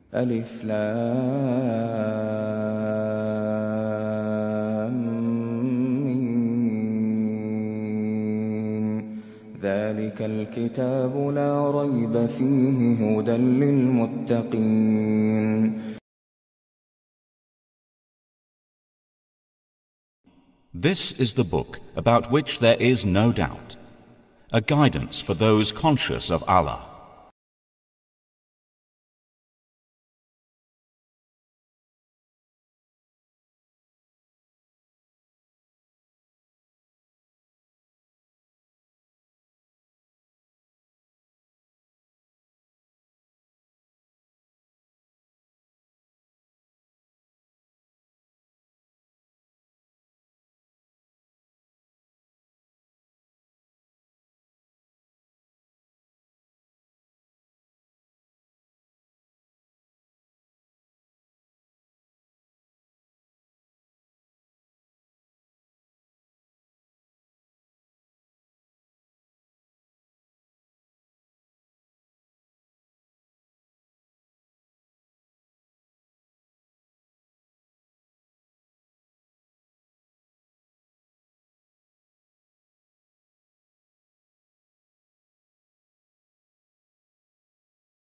ألف لام ميم ذلك الكتاب لا ريب فيه هدى للمتقين. This is the book about which there is no doubt, a guidance for those conscious of Allah.